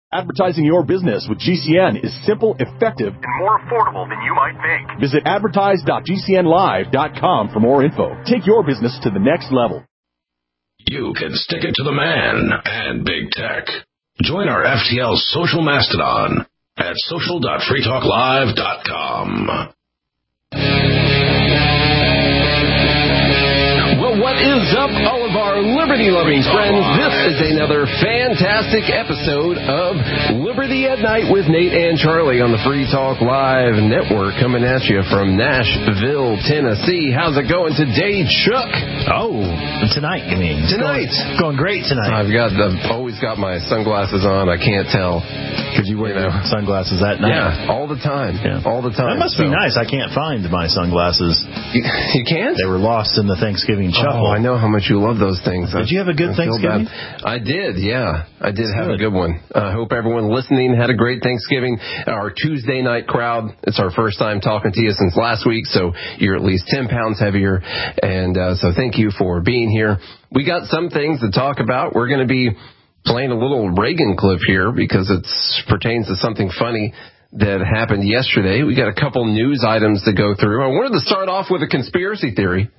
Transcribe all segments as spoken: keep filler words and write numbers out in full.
Advertising your business with G C N is simple, effective, and more affordable than you might think. Visit advertise dot g c n live dot com for more info. Take your business to the next level. You can stick it to the man and big tech. Join our F T L social mastodon at social dot free talk live dot com. Well, what is up, all of our liberty-loving friends? This is another fantastic episode of Liberty at Night with Nate and Charlie on the Free Talk Live Network, coming at you from Nashville, Tennessee. How's it going today, Chuck? Oh, tonight, you mean? Tonight. It's going, going great tonight. I've got the, always got my sunglasses on. I can't tell. Because you wear you know, sunglasses at night? Yeah, all the time. Yeah. All the time. That must so. be nice. I can't find my sunglasses. You, you can't? They were lost in the Thanksgiving shuffle. Oh, I know how much you love those things. Did you have a good I Thanksgiving? I did, yeah. I did That's have good. a good one. I uh, hope everyone listening had a great Thanksgiving. Our Tuesday night crowd, it's our first time talking to you since last week, so you're at least ten pounds heavier. And uh, so thank you for being here. We got some things to talk about. We're going to be playing a little Reagan clip here because it pertains to something funny that happened yesterday. We got a couple news items to go through. I wanted to start off with a conspiracy theory.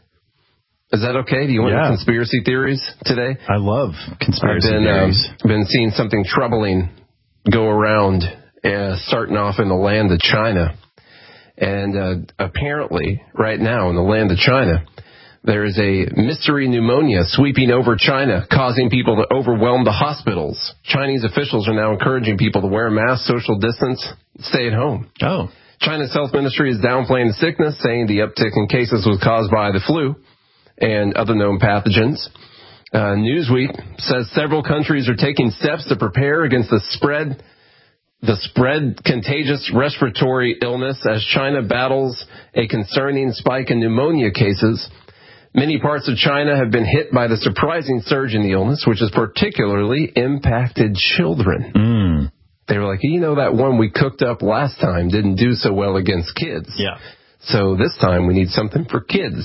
Is that okay? Do you want yeah. conspiracy theories today? I love conspiracy I've been, theories. I've um, been seeing something troubling go around, uh, starting off in the land of China. And uh, apparently, right now in the land of China, there is a mystery pneumonia sweeping over China, causing people to overwhelm the hospitals. Chinese officials are now encouraging people to wear a mask, social distance, stay at home. Oh. China's health ministry is downplaying the sickness, saying the uptick in cases was caused by the flu and other known pathogens. Uh, Newsweek says several countries are taking steps to prepare against the spread, the spread contagious respiratory illness as China battles a concerning spike in pneumonia cases. Many parts of China have been hit by the surprising surge in the illness, which has particularly impacted children. Mm. They were like, you know, that one we cooked up last time didn't do so well against kids. Yeah. So this time we need something for kids.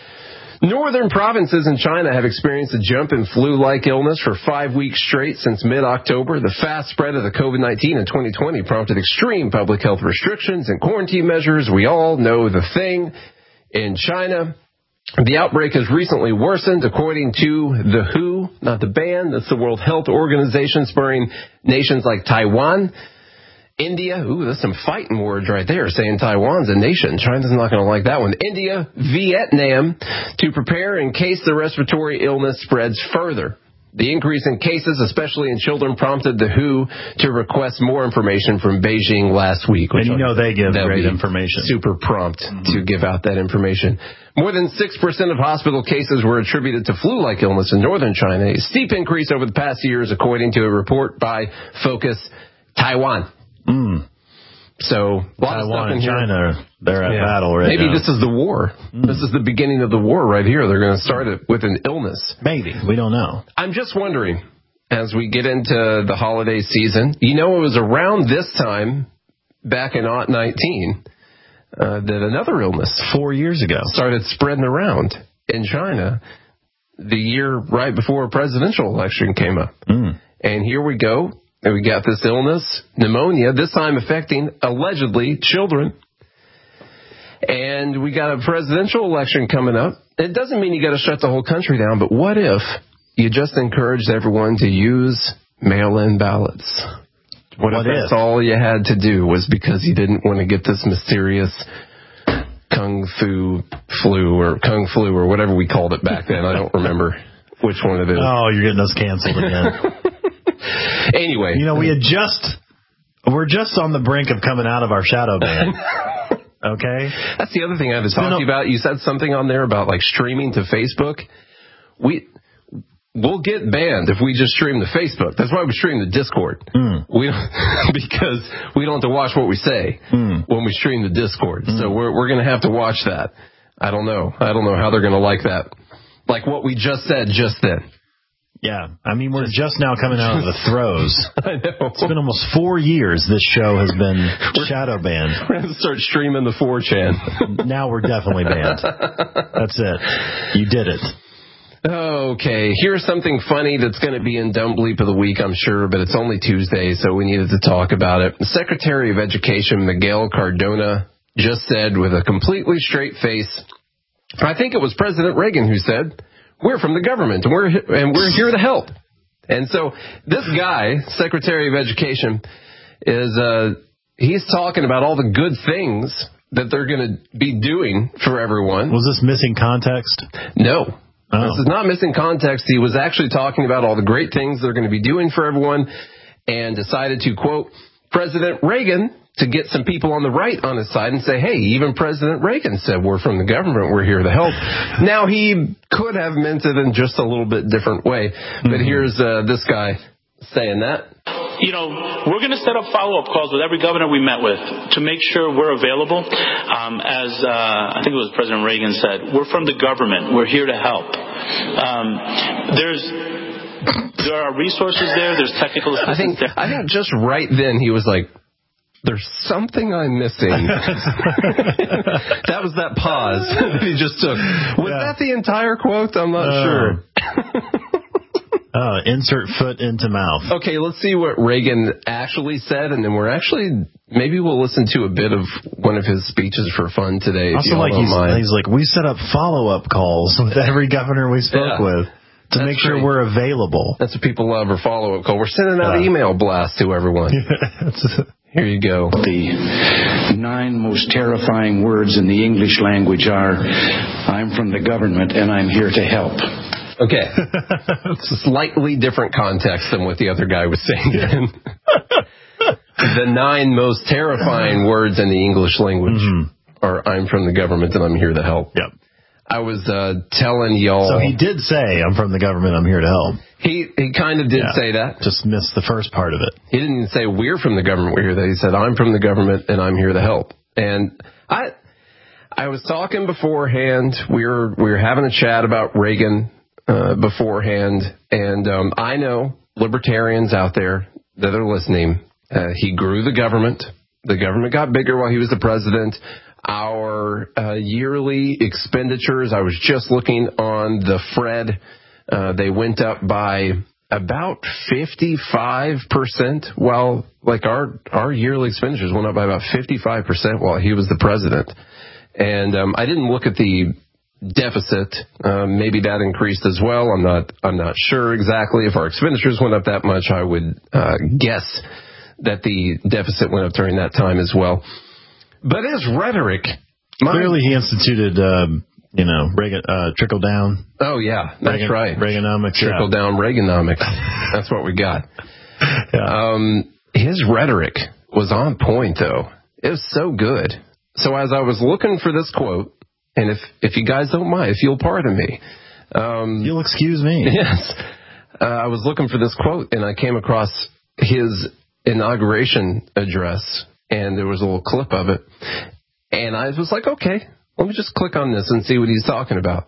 Northern provinces in China have experienced a jump in flu-like illness for five weeks straight since mid-October. The fast spread of the COVID nineteen in twenty twenty prompted extreme public health restrictions and quarantine measures. We all know the thing. In China, the outbreak has recently worsened, according to the W H O, not the band, that's the World Health Organization, spurring nations like Taiwan, India, ooh, that's some fighting words right there, saying Taiwan's a nation. China's not going to like that one. India, Vietnam, to prepare in case the respiratory illness spreads further. The increase in cases, especially in children, prompted the W H O to request more information from Beijing last week. And you know they give great information. Super prompt mm-hmm. to give out that information. More than six percent of hospital cases were attributed to flu-like illness in northern China, a steep increase over the past years, according to a report by Focus Taiwan. Mm. So, a lot Taiwan of stuff in and China, here. they're at yeah. battle right Maybe now. this is the war. Mm. This is the beginning of the war right here. They're going to start it with an illness. Maybe. We don't know. I'm just wondering, as we get into the holiday season, you know, it was around this time, back in aught nineteen, uh, that another illness. Four years ago. Started spreading around in China the year right before a presidential election came up. Mm. And here we go. And we got this illness, pneumonia, this time affecting, allegedly, children. And we got a presidential election coming up. It doesn't mean you got to shut the whole country down, but what if you just encouraged everyone to use mail-in ballots? What, what if, if that's all you had to do was because you didn't want to get this mysterious kung fu flu or kung flu or whatever we called it back then. I don't remember which one it is. Oh, you're getting us canceled again. Anyway. You know, we had just, we're just on the brink of coming out of our shadow ban. Okay? That's the other thing I was talking about. You said something on there about like streaming to Facebook. We, we'll get banned if we just stream to Facebook. That's why we stream to Discord. Mm. We because we don't have to watch what we say mm. when we stream the Discord. Mm. So we're we're going to have to watch that. I don't know. I don't know how they're going to like that. Like what we just said just then. Yeah, I mean, we're just now coming out of the throes. I know. It's been almost four years this show has been we're, shadow banned. We're going to start streaming the four chan. Now we're definitely banned. That's it. You did it. Okay, here's something funny that's going to be in Dumb Bleep of the Week, I'm sure, but it's only Tuesday, so we needed to talk about it. The Secretary of Education, Miguel Cardona, just said with a completely straight face, I think it was President Reagan who said, we're from the government, and we're, and we're here to help. And so this guy, Secretary of Education, is uh, he's talking about all the good things that they're going to be doing for everyone. Was this missing context? No. Oh. This is not missing context. He was actually talking about all the great things they're going to be doing for everyone and decided to quote President Reagan to get some people on the right on his side and say, hey, even President Reagan said we're from the government, we're here to help. Now, he could have meant it in just a little bit different way, but mm-hmm. here's uh, this guy saying that. You know, we're going to set up follow-up calls with every governor we met with to make sure we're available. Um, as uh, I think it was President Reagan said, we're from the government. We're here to help. Um, there's there are resources there. There's technical assistance I think, there. I think just right then he was like, there's something I'm missing. That was that pause that he just took. Was yeah. that the entire quote? I'm not uh. sure. Uh, insert foot into mouth. Okay, let's see what Reagan actually said, and then we're actually, maybe we'll listen to a bit of one of his speeches for fun today. If also, you like don't he's, mind. he's like, we set up follow-up calls with every governor we spoke yeah. with to That's make sure great. we're available. That's what people love, or follow-up call. We're sending out yeah. email blasts to everyone. Here you go. The nine most terrifying words in the English language are, I'm from the government and I'm here to help. Okay. It's a slightly different context than what the other guy was saying. The nine most terrifying words in the English language mm-hmm. are, I'm from the government and I'm here to help. Yep. I was uh, telling y'all. So he did say, I'm from the government, I'm here to help. He he kind of did yeah. say that. Just missed the first part of it. He didn't even say, we're from the government, we're here to help. He said, I'm from the government and I'm here to help. And I I was talking beforehand. We were, we were having a chat about Reagan. Uh, beforehand, and um, I know libertarians out there that are listening. Uh, he grew the government. The government got bigger while he was the president. Our uh, yearly expenditures, I was just looking on the Fred, uh, they went up by about fifty-five percent. While, like, our, our yearly expenditures went up by about fifty-five percent while he was the president. And um, I didn't look at the deficit. Um, maybe that increased as well. I'm not. I'm not sure exactly. If our expenditures went up that much, I would uh, guess that the deficit went up during that time as well. But his rhetoric, clearly, he instituted, um, you know, Reagan uh, trickle down. Oh yeah, that's Reagan, right. Reaganomics. Trickle yeah. down Reaganomics. That's what we got. Yeah. Um, his rhetoric was on point, though. It was so good. So as I was looking for this quote. And if, if you guys don't mind, if you'll pardon me. Um, you'll excuse me. Yes. Uh, I was looking for this quote, and I came across his inauguration address, and there was a little clip of it. And I was like, okay, let me just click on this and see what he's talking about.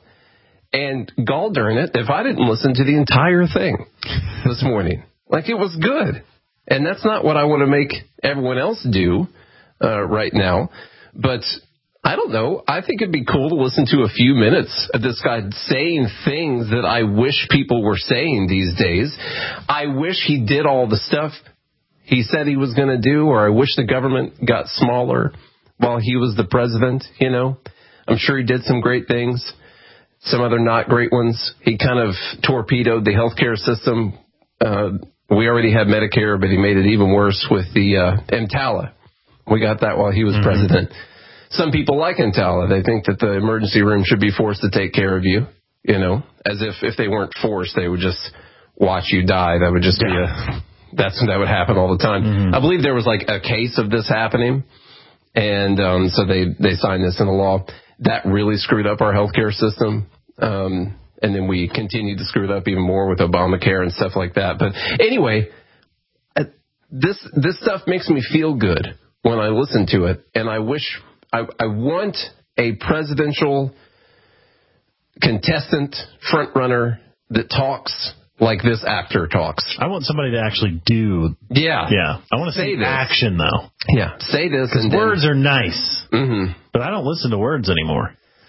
And gall darn it, if I didn't listen to the entire thing this morning. Like, it was good. And that's not what I want to make everyone else do uh, right now. But I don't know. I think it'd be cool to listen to a few minutes of this guy saying things that I wish people were saying these days. I wish he did all the stuff he said he was going to do, or I wish the government got smaller while he was the president, you know. I'm sure he did some great things, some other not great ones. He kind of torpedoed the healthcare system. Uh, we already had Medicare, but he made it even worse with the uh, EMTALA. We got that while he was mm-hmm. president. Some people like EMTALA. They think that the emergency room should be forced to take care of you, you know, as if if they weren't forced, they would just watch you die. That would just be a, that's, that would happen all the time. Mm-hmm. I believe there was like a case of this happening. And um, so they, they signed this into law. That really screwed up our healthcare system. Um, and then we continued to screw it up even more with Obamacare and stuff like that. But anyway, this this stuff makes me feel good when I listen to it. And I wish, I, I want a presidential contestant front runner that talks like this actor talks. I want somebody to actually do. Yeah. Yeah. I want to say see this. action, though. Yeah. Say this. Because words then, are nice. Mm-hmm. But I don't listen to words anymore.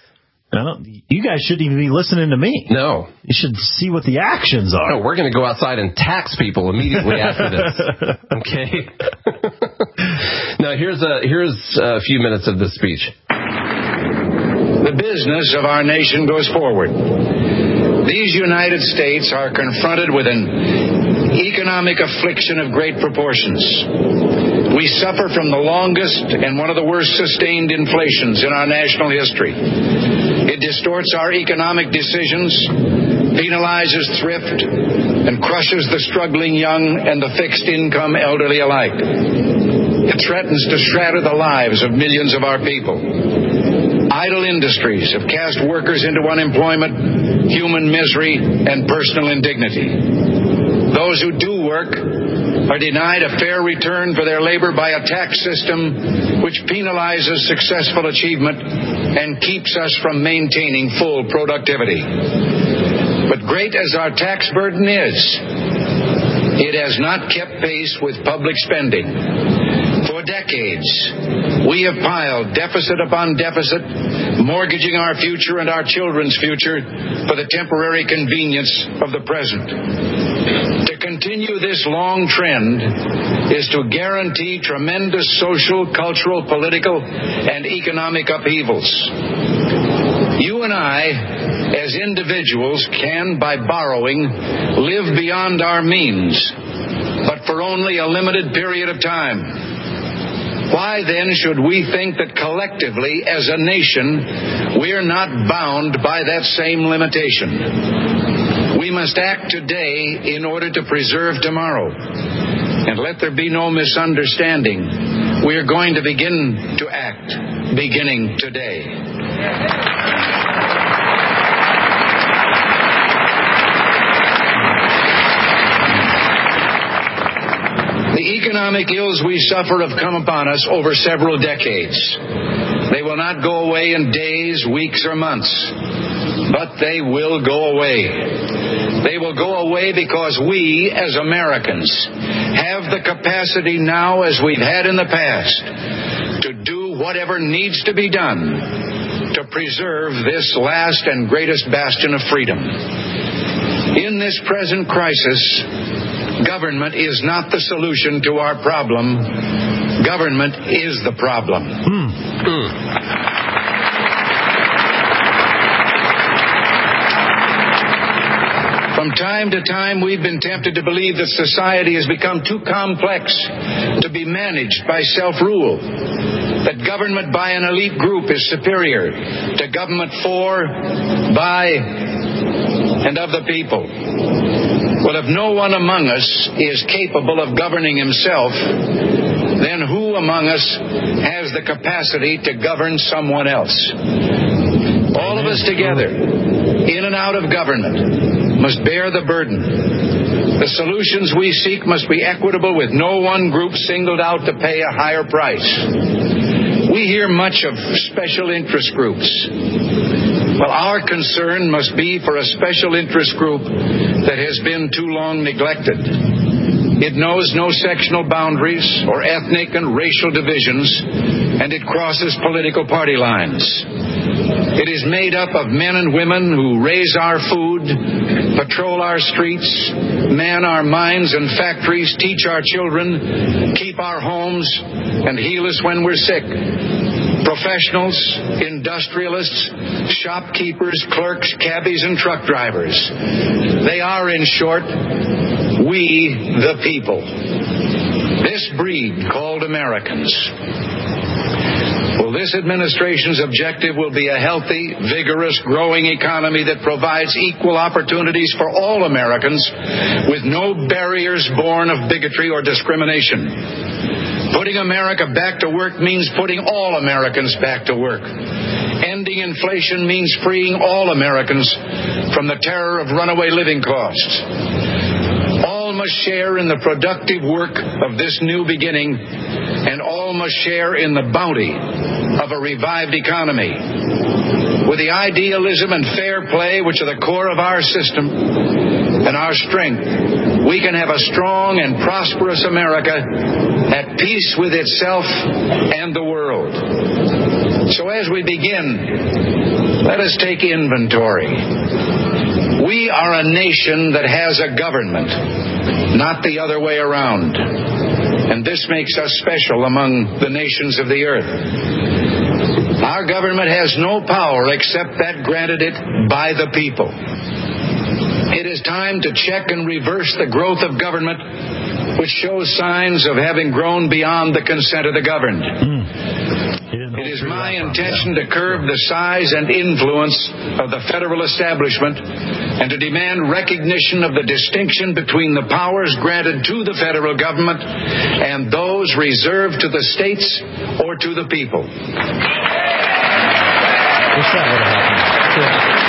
I don't, you guys shouldn't even be listening to me. No. You should see what the actions are. No, we're going to go outside and tax people immediately after this. Okay? Now, here's a, here's a few minutes of this speech. The business of our nation goes forward. These United States are confronted with an economic affliction of great proportions. We suffer from the longest and one of the worst sustained inflations in our national history. It distorts our economic decisions, penalizes thrift, and crushes the struggling young and the fixed-income elderly alike. It threatens to shatter the lives of millions of our people. Idle industries have cast workers into unemployment, human misery, and personal indignity. Those who do work are denied a fair return for their labor by a tax system which penalizes successful achievement and keeps us from maintaining full productivity. But great as our tax burden is, it has not kept pace with public spending. For decades, we have piled deficit upon deficit, mortgaging our future and our children's future for the temporary convenience of the present. To continue this long trend is to guarantee tremendous social, cultural, political, and economic upheavals. You and I, as individuals, can, by borrowing, live beyond our means, but for only a limited period of time. Why then should we think that collectively as a nation we're not bound by that same limitation? We must act today in order to preserve tomorrow. And let there be no misunderstanding. We are going to begin to act beginning today. The economic ills we suffer have come upon us over several decades. They will not go away in days, weeks, or months, but they will go away. They will go away because we, as Americans, have the capacity now, as we've had in the past, to do whatever needs to be done to preserve this last and greatest bastion of freedom. In this present crisis, government is not the solution to our problem. Government is the problem. Mm. Mm. From time to time, we've been tempted to believe that society has become too complex to be managed by self-rule, that government by an elite group is superior to government for, by, and of the people. Well, if no one among us is capable of governing himself, then who among us has the capacity to govern someone else? All of us together, in and out of government, must bear the burden. The solutions we seek must be equitable, with no one group singled out to pay a higher price. We hear much of special interest groups. Well, our concern must be for a special interest group that has been too long neglected. It knows no sectional boundaries or ethnic and racial divisions, and it crosses political party lines. It is made up of men and women who raise our food, patrol our streets, man our mines and factories, teach our children, keep our homes, and heal us when we're sick. Professionals, industrialists, shopkeepers, clerks, cabbies, and truck drivers. They are, in short, we the people. This breed called Americans. Well, this administration's objective will be a healthy, vigorous, growing economy that provides equal opportunities for all Americans with no barriers born of bigotry or discrimination. Putting America back to work means putting all Americans back to work. Ending inflation means freeing all Americans from the terror of runaway living costs. All must share in the productive work of this new beginning, and all must share in the bounty of a revived economy. With the idealism and fair play which are the core of our system and our strength, we can have a strong and prosperous America at peace with itself and the world. So as we begin, let us take inventory. We are a nation that has a government, not the other way around. And this makes us special among the nations of the earth. Our government has no power except that granted it by the people. It is time to check and reverse the growth of government, which shows signs of having grown beyond the consent of the governed. Mm. It is my intention to curb the size and influence of the federal establishment and to demand recognition of the distinction between the powers granted to the federal government and those reserved to the states or to the people. Wish that would have happened.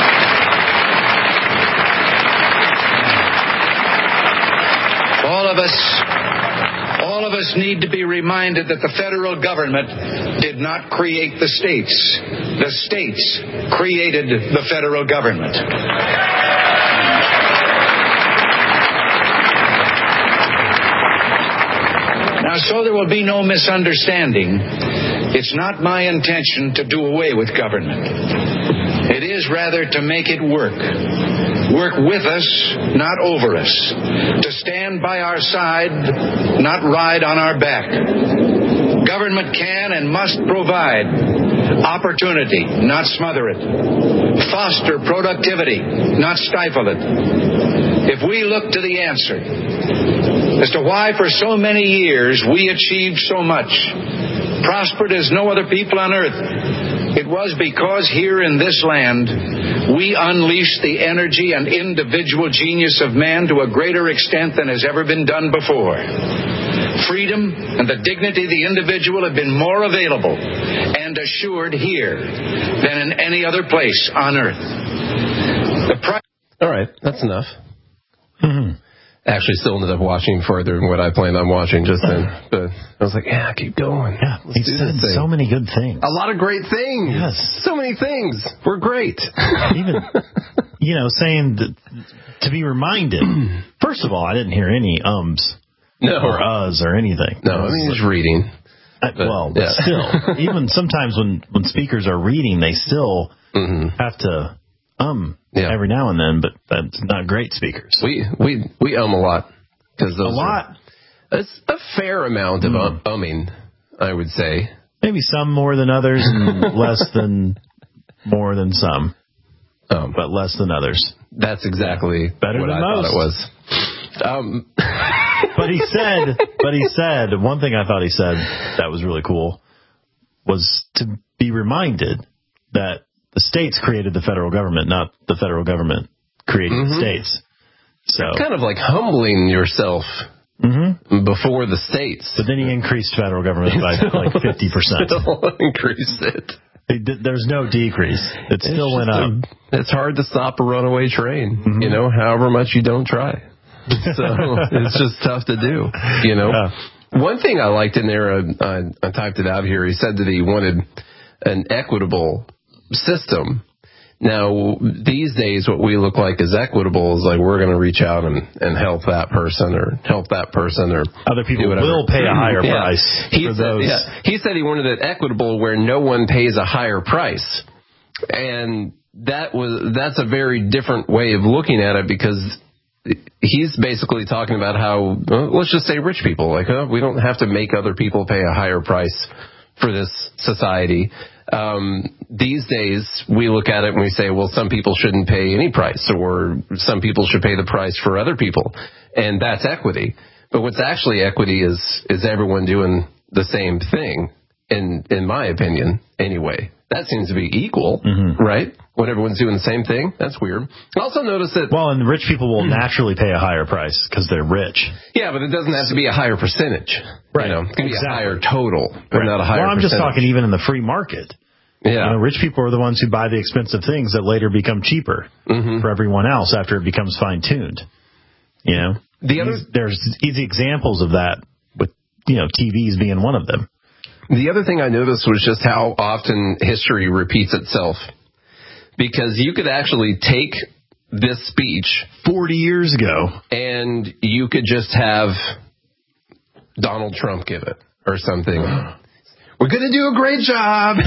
All of us, all of us need to be reminded that the federal government did not create the states. The states created the federal government. Now, so there will be no misunderstanding, it's not my intention to do away with government. It is rather to make it work. Work with us, not over us. To stand by our side, not ride on our back. Government can and must provide opportunity, not smother it. Foster productivity, not stifle it. If we look to the answer as to why for so many years we achieved so much, prospered as no other people on earth, it was because here in this land, we unleashed the energy and individual genius of man to a greater extent than has ever been done before. Freedom and the dignity of the individual have been more available and assured here than in any other place on earth. The pri- All right, that's enough. Mm-hmm. Actually, still ended up watching further than what I planned on watching just then. But I was like, yeah, keep going. Yeah, he said so many good things. A lot of great things. Yes. So many things. We're great. Even, you know, saying that, to be reminded. First of all, I didn't hear any ums no. or uhs or anything. No, I mean, just reading. I, but, well, but yeah. still, even sometimes when, when speakers are reading, they still mm-hmm. have to um yeah. every now and then, but that's not great speakers. We we we um a lot because a lot. Are, it's a fair amount of mm. um, umming, I would say. Maybe some more than others, and less than more than some, um, but less than others. That's exactly better what than I most. thought it was. Um. but he said, but he said one thing I thought he said that was really cool was to be reminded that the states created the federal government, not the federal government created mm-hmm. the states. So kind of like humbling yourself mm-hmm. before the states. But then he increased federal government by like fifty percent. Still increased it. Did, there's no decrease. It it's still went up. A, it's hard to stop a runaway train, mm-hmm. you know, however much you don't try. So it's just tough to do, you know. Yeah. One thing I liked in there, uh, I, I typed it out here. He said that he wanted an equitable system. Now, these days, what we look like as equitable is like we're going to reach out and, and help that person or help that person or other people will pay a higher yeah. price he for said, those. Yeah. He said he wanted it equitable where no one pays a higher price. And that was that's a very different way of looking at it because he's basically talking about how, well, let's just say rich people, like, oh, we don't have to make other people pay a higher price for this society. Um, these days, we look at it and we say, well, some people shouldn't pay any price, or some people should pay the price for other people. And that's equity. But what's actually equity is, is everyone doing the same thing, in, in my opinion, anyway. That seems to be equal, mm-hmm. right? When everyone's doing the same thing, that's weird. Also notice that... Well, and rich people will naturally pay a higher price because they're rich. Yeah, but it doesn't have to be a higher percentage. Right. You know, it can exactly. be a higher total, but right. not a higher Well, I'm percentage. just talking even in the free market. Yeah. You know, rich people are the ones who buy the expensive things that later become cheaper mm-hmm. for everyone else after it becomes fine-tuned. You know? The other... There's easy examples of that with, you know, T Vs being one of them. The other thing I noticed was just how often history repeats itself. Because you could actually take this speech forty years ago and you could just have Donald Trump give it or something. we're going to do a great job.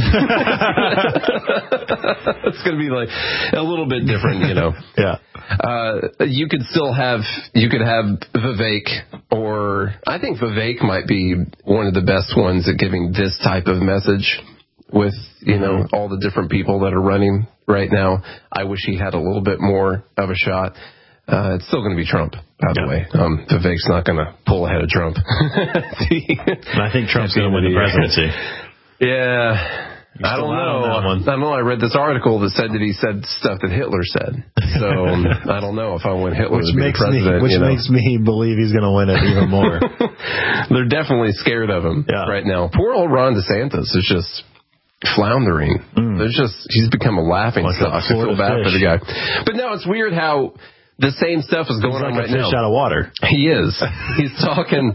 It's going to be like a little bit different, you know. Yeah. Uh, you could still have, you could have Vivek, or I think Vivek might be one of the best ones at giving this type of message with, you know, all the different people that are running right now. I wish he had a little bit more of a shot. Uh, it's still going to be Trump, by the yeah. way. Um, Vivek's not going to pull ahead of Trump. And I think Trump's going to win the presidency. Yeah. I don't know. I don't know. I read this article that said that he said stuff that Hitler said. So um, I don't know if I want Hitler which to be makes president. Me, which you know? makes me believe he's going to win it even more. They're definitely scared of him yeah. right now. Poor old Ron DeSantis is just floundering. Mm. There's just he's become a laughing stock. I feel bad for the guy. But no, it's weird how the same stuff is going he's on like right a fish now. Out of water. He is. He's talking.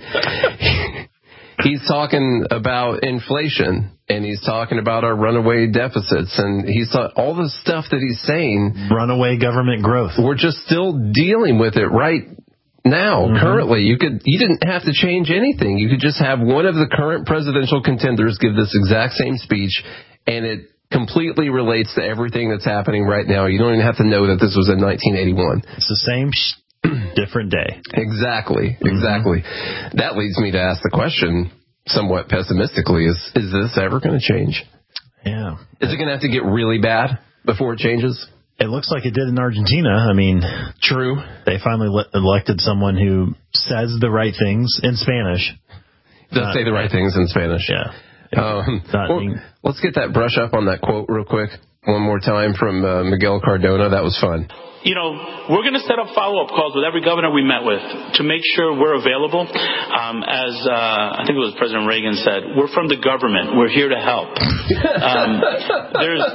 He's talking about inflation, and he's talking about our runaway deficits, and he's thought all the stuff that he's saying. Runaway government growth. We're just still dealing with it right now. Mm-hmm. Currently, you could you didn't have to change anything. You could just have one of the current presidential contenders give this exact same speech, and it completely relates to everything that's happening right now. You don't even have to know that this was in nineteen eighty-one. It's the same sh- different day. Exactly, exactly. Mm-hmm. That leads me to ask the question, somewhat pessimistically, is is this ever going to change? Yeah. Is it going to have to get really bad before it changes? It looks like it did in Argentina. I mean, true. They finally le- elected someone who says the right things in Spanish. Does say the right things in Spanish. Yeah. Um, well, let's get that brush up on that quote real quick one more time from uh, Miguel Cardona. That was fun. You know, we're going to set up follow-up calls with every governor we met with to make sure we're available. Um, as uh, I think it was President Reagan said, we're from the government. We're here to help. Um, there's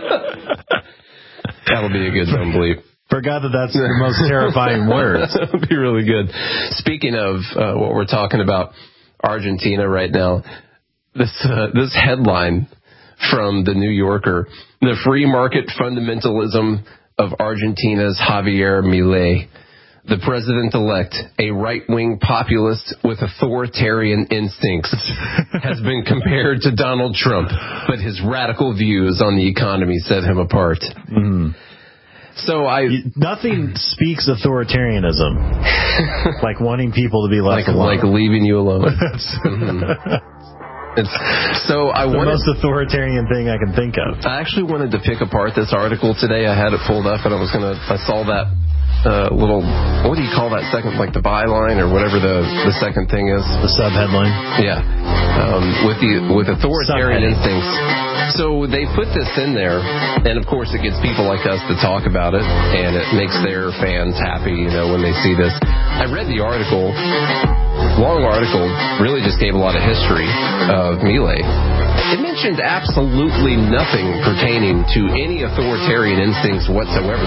That'll be a good one, bleep. Forgot that that's the most terrifying words. That would be really good. Speaking of uh, what we're talking about, Argentina right now, this uh, this headline from the New Yorker, the free market fundamentalism of Argentina's Javier Milei, the president-elect, a right-wing populist with authoritarian instincts, has been compared to Donald Trump, but his radical views on the economy set him apart. Mm. So I nothing speaks authoritarianism like wanting people to be left like alone, like leaving you alone. mm-hmm. It's, so I the wanted, most authoritarian thing I can think of. I actually wanted to pick apart this article today. I had it pulled up, and I was gonna. I saw that uh, little. What do you call that second? Like the byline or whatever the the second thing is. The subheadline. Yeah, um, with the with authoritarian instincts. So they put this in there, and of course it gets people like us to talk about it, and it makes their fans happy, you know, when they see this. I read the article. Long article, really just gave a lot of history of Milei. It mentioned absolutely nothing pertaining to any authoritarian instincts whatsoever.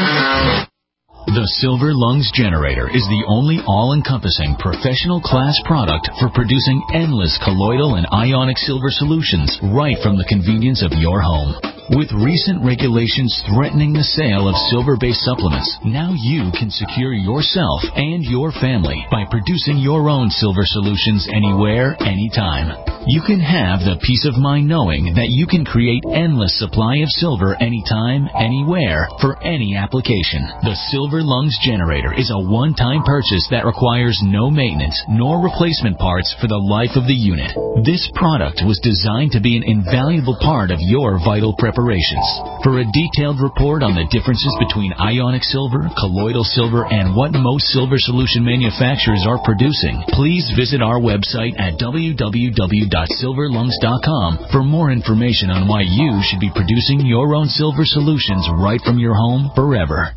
The Silver Lungs Generator is the only all-encompassing professional class product for producing endless colloidal and ionic silver solutions right from the convenience of your home. With recent regulations threatening the sale of silver-based supplements, now you can secure yourself and your family by producing your own silver solutions anywhere, anytime. You can have the peace of mind knowing that you can create endless supply of silver anytime, anywhere, for any application. The Silver Lungs Generator is a one-time purchase that requires no maintenance nor replacement parts for the life of the unit. This product was designed to be an invaluable part of your vital preparations. For a detailed report on the differences between ionic silver, colloidal silver, and what most silver solution manufacturers are producing, please visit our website at w w w dot silver lungs dot com for more information on why you should be producing your own silver solutions right from your home forever.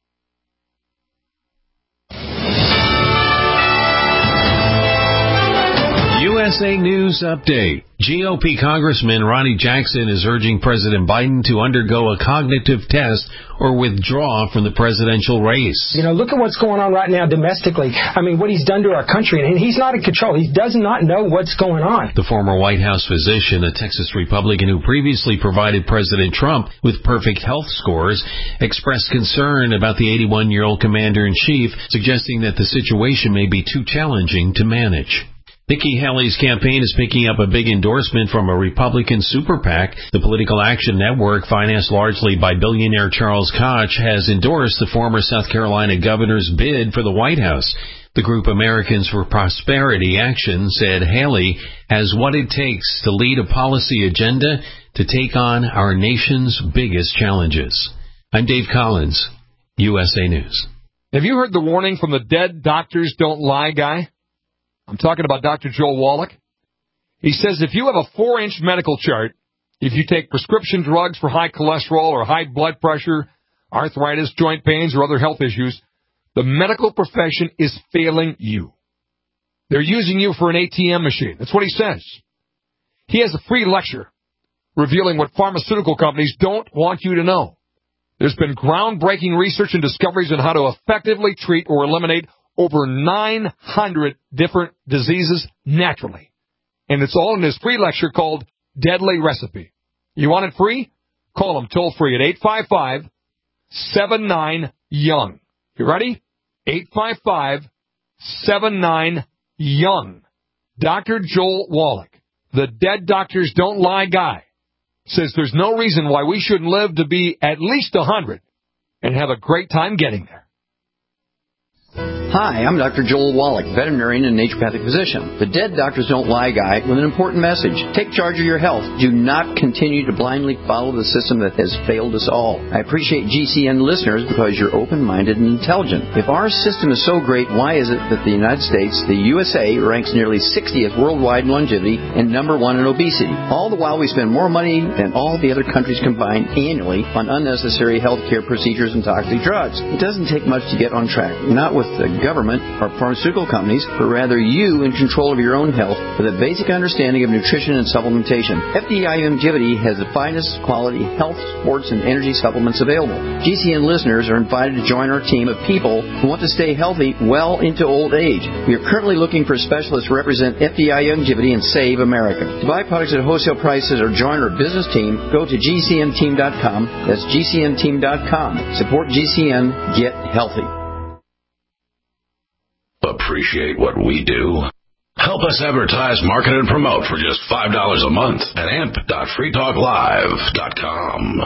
U S A News Update. G O P Congressman Ronnie Jackson is urging President Biden to undergo a cognitive test or withdraw from the presidential race. You know, look at what's going on right now domestically. I mean, what he's done to our country, and he's not in control. He does not know what's going on. The former White House physician, a Texas Republican who previously provided President Trump with perfect health scores, expressed concern about the eighty-one-year-old commander-in-chief, suggesting that the situation may be too challenging to manage. Nikki Haley's campaign is picking up a big endorsement from a Republican super PAC. The Political Action Network, financed largely by billionaire Charles Koch, has endorsed the former South Carolina governor's bid for the White House. The group Americans for Prosperity Action said Haley has what it takes to lead a policy agenda to take on our nation's biggest challenges. I'm Dave Collins, U S A News. Have you heard the warning from the dead doctors don't lie guy? I'm talking about Doctor Joel Wallach. He says if you have a four-inch medical chart, if you take prescription drugs for high cholesterol or high blood pressure, arthritis, joint pains, or other health issues, the medical profession is failing you. They're using you for an A T M machine. That's what he says. He has a free lecture revealing what pharmaceutical companies don't want you to know. There's been groundbreaking research and discoveries on how to effectively treat or eliminate over nine hundred different diseases naturally. And it's all in his free lecture called Deadly Recipe. You want it free? Call him toll free at eight five five, seven nine, young. You ready? eight five five, seven nine, young. Doctor Joel Wallach, the dead doctors don't lie guy, says there's no reason why we shouldn't live to be at least one hundred and have a great time getting there. Hi, I'm Doctor Joel Wallach, veterinarian and naturopathic physician. The Dead Doctors Don't Lie guy with an important message. Take charge of your health. Do not continue to blindly follow the system that has failed us all. I appreciate G C N listeners because you're open-minded and intelligent. If our system is so great, why is it that the United States, the U S A, ranks nearly sixtieth worldwide in longevity and number one in obesity? All the while we spend more money than all the other countries combined annually on unnecessary health care procedures and toxic drugs. It doesn't take much to get on track. Not with the government or pharmaceutical companies, but rather you in control of your own health with a basic understanding of nutrition and supplementation. F D I Longevity has the finest quality health, sports, and energy supplements available. G C N listeners are invited to join our team of people who want to stay healthy well into old age. We are currently looking for specialists to represent F D I Longevity and Save America. To buy products at wholesale prices or join our business team, go to G C N team dot com. That's G C N team dot com. Support G C N. Get healthy. Appreciate what we do? Help us advertise, market, and promote for just five dollars a month at amp dot free talk live dot com.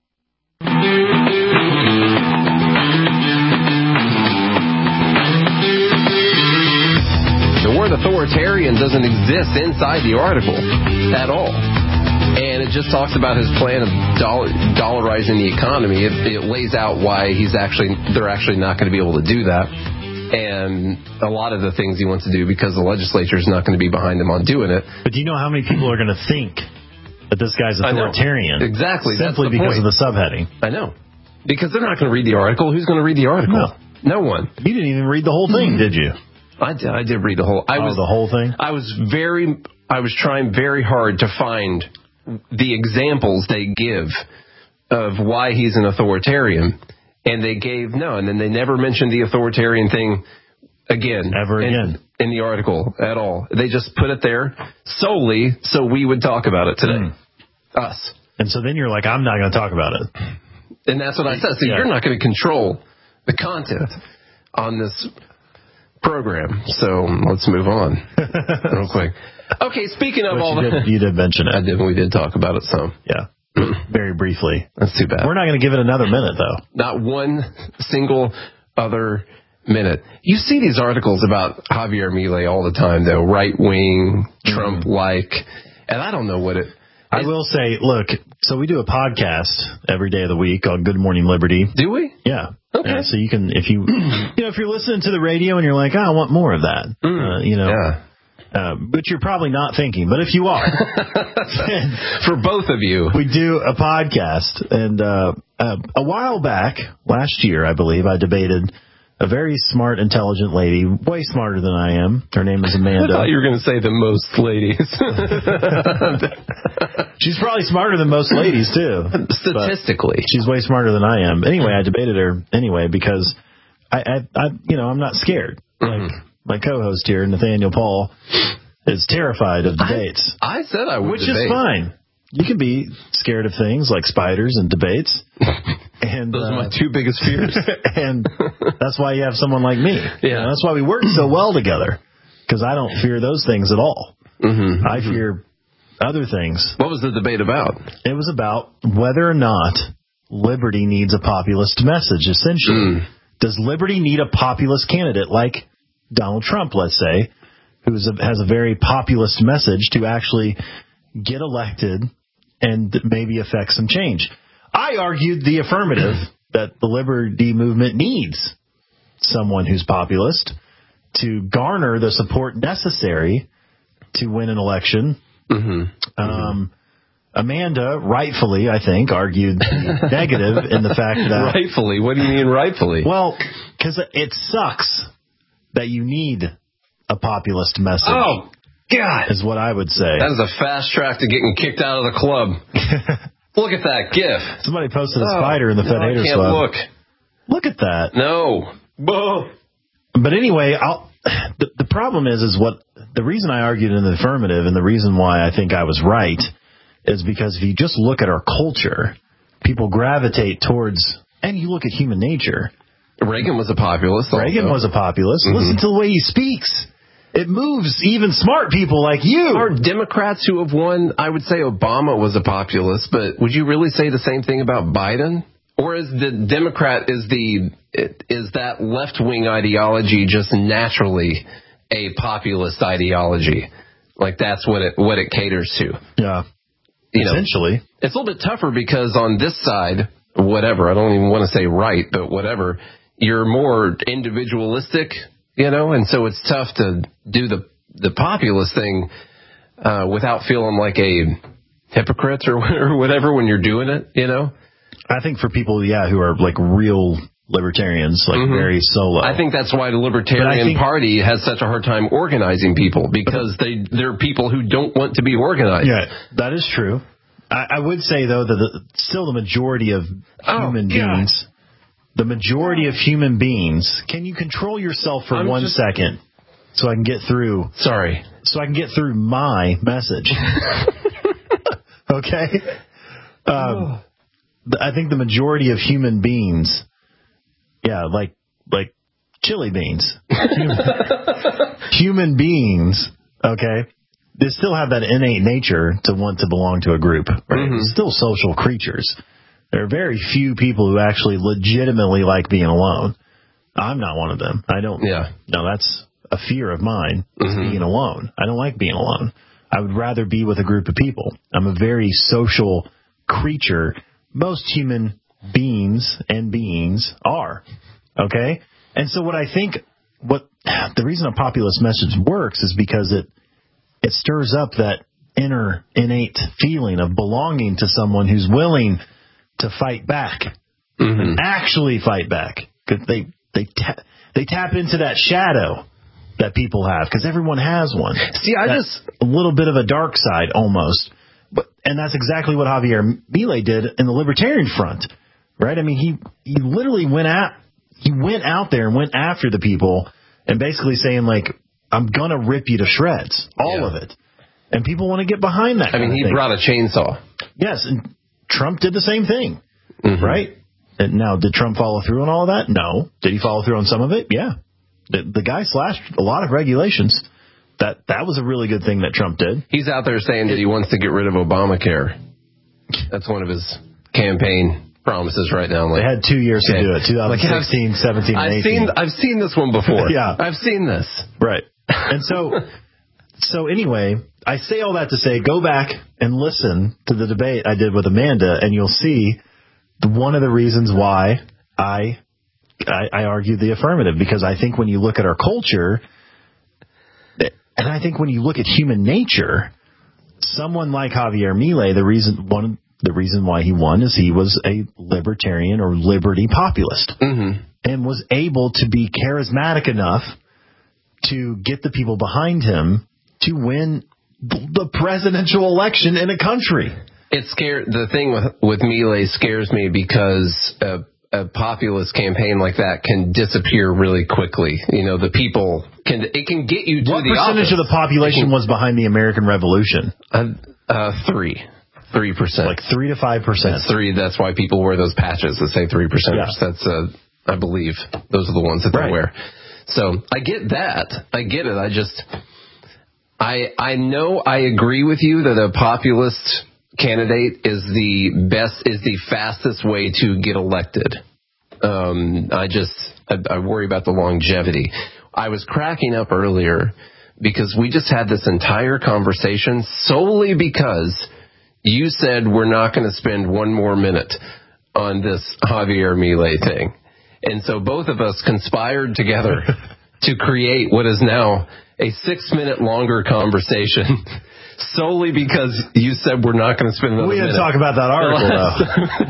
The word authoritarian doesn't exist inside the article at all. And it just talks about his plan of dollar, dollarizing the economy. It, it lays out why he's actually they're actually not going to be able to do that. And a lot of the things he wants to do because the legislature is not going to be behind him on doing it. But do you know how many people are going to think that this guy's authoritarian? Exactly. Simply That's the because point. of the subheading. I know. Because they're not going to read the article. Who's going to read the article? No. No one. You didn't even read the whole thing, did you? I did. I did read the whole. I oh, was the whole thing. I was very. I was trying very hard to find the examples they give of why he's an authoritarian, and they gave no, and then they never mentioned the authoritarian thing again, ever again in, in the article at all. They just put it there solely so we would talk about it today, mm. us. And so then you're like, I'm not going to talk about it, and that's what I said. So yeah. You're not going to control the content on this program. So let's move on real quick. Okay, speaking of Which all you the... Did, you did mention it. I did. We did talk about it some. Yeah. Very briefly. That's too bad. We're not going to give it another minute, though. Not one single other minute. You see these articles about Javier Milei all the time, though. Right-wing, Trump-like. And I don't know what it... I will say, look, so we do a podcast every day of the week on Good Morning Liberty. Do we? Yeah. Okay. Uh, so you can, if you, you know, if you're listening to the radio and you're like, oh, I want more of that, mm. uh, you know, yeah. Uh, but you're probably not thinking. But if you are, for both of you, we do a podcast. And uh, uh, a while back, last year, I believe, I debated a very smart, intelligent lady, way smarter than I am. Her name is Amanda. I thought you were going to say the most ladies. She's probably smarter than most ladies, too. Statistically. She's way smarter than I am. Anyway, I debated her anyway because, I, I, I you know, I'm not scared. Mm-hmm. Like my co-host here, Nathaniel Paul, is terrified of debates. I, I said I would Which debate. is fine. You can be scared of things like spiders and debates. And those uh, are my two biggest fears. And that's why you have someone like me. Yeah. You know, that's why we work so well together. because I don't fear those things at all. Mm-hmm. I fear other things. What was the debate about? It was about whether or not liberty needs a populist message, essentially. Mm. Does liberty need a populist candidate like Donald Trump, let's say, who is a, has a very populist message to actually get elected and maybe affect some change? I argued the affirmative, that the liberty movement needs someone who's populist to garner the support necessary to win an election. Mm-hmm. Um, Amanda, rightfully, I think, argued the negative in the fact that... Rightfully? What do you mean rightfully? Well, because it sucks that you need a populist message. Oh, God! Is what I would say. That is a fast track to getting kicked out of the club. Look at that GIF. Somebody posted a oh, spider in the Fed no, Haters I can't Club. look. Look at that. No. Whoa. But anyway, I'll, the, the problem is, is what the reason I argued in the affirmative and the reason why I think I was right is because if you just look at our culture, people gravitate towards, and you look at human nature. Reagan was a populist. Reagan also. was a populist. Mm-hmm. Listen to the way he speaks. It moves even smart people like you. Our Democrats who have won, I would say Obama was a populist, but would you really say the same thing about Biden? Or is the Democrat, is the is that left-wing ideology just naturally a populist ideology? Like that's what it what it caters to. Yeah, you essentially. Know, it's a little bit tougher because on this side, whatever, I don't even want to say right, but whatever, you're more individualistic, you know, and so it's tough to do the the populist thing uh, without feeling like a hypocrite or, or whatever when you're doing it, you know. I think for people, yeah, who are like real libertarians, like mm-hmm. very solo. I think that's why the Libertarian think, Party has such a hard time organizing people, because they they're people who don't want to be organized. Yeah, that is true. I, I would say, though, that the, still the majority of human oh, beings, the majority of human beings, can you control yourself for I'm one just, second so I can get through? Sorry. So I can get through my message. Okay? Um, I think the majority of human beings, yeah, like like chili beans, human, human beings, okay, they still have that innate nature to want to belong to a group, right? Mm-hmm. Still social creatures. There are very few people who actually legitimately like being alone. I'm not one of them. I don't. Yeah. No, that's a fear of mine, mm-hmm. being alone. I don't like being alone. I would rather be with a group of people. I'm a very social creature. Most human beings and beings are, okay? And so what I think, what the reason a populist message works is because it it stirs up that inner innate feeling of belonging to someone who's willing to fight back, mm-hmm. and actually fight back. Because they they ta- they tap into that shadow that people have, because everyone has one. See, I that's just a little bit of a dark side almost. But, and that's exactly what Javier Milei did in the Libertarian Front, right? I mean, he, he literally went out, he went out there and went after the people and basically saying, like, I'm going to rip you to shreds, all yeah. of it. And people want to get behind that. I mean, he thing. brought a chainsaw. Yes, and Trump did the same thing, mm-hmm. right? And now, did Trump follow through on all of that? No. Did he follow through on some of it? Yeah. The, the guy slashed a lot of regulations. That that was a really good thing that Trump did. He's out there saying that he wants to get rid of Obamacare. That's one of his campaign promises right now. Like, they had two years okay. to do it, twenty sixteen, like, seventeen, and I've eighteen. Seen, I've seen this one before. Yeah. I've seen this. Right. And so, so anyway, I say all that to say, go back and listen to the debate I did with Amanda, and you'll see one of the reasons why I, I, I argued the affirmative, because I think when you look at our culture, and I think when you look at human nature, someone like Javier Milei, the reason one the reason why he won is he was a libertarian or liberty populist, mm-hmm. and was able to be charismatic enough to get the people behind him to win the presidential election in a country. It scared the thing with with Milei scares me because uh, a populist campaign like that can disappear really quickly. You know, the people can, it can get you to what the percentage office. of the population can, was behind the American Revolution? Uh, uh, three. Three percent. Like three to five percent. That's three. That's why people wear those patches that say three percent. Yeah. That's, uh, I believe, those are the ones that they right. wear. So I get that. I get it. I just, I I know I agree with you that a populist candidate is the best, is the fastest way to get elected. Um, I just, I, I worry about the longevity. I was cracking up earlier because we just had this entire conversation solely because you said we're not going to spend one more minute on this Javier Milei thing. And so both of us conspired together to create what is now a six-minute longer conversation solely because you said we're not going to spend another we minute. We didn't talk about that article, though.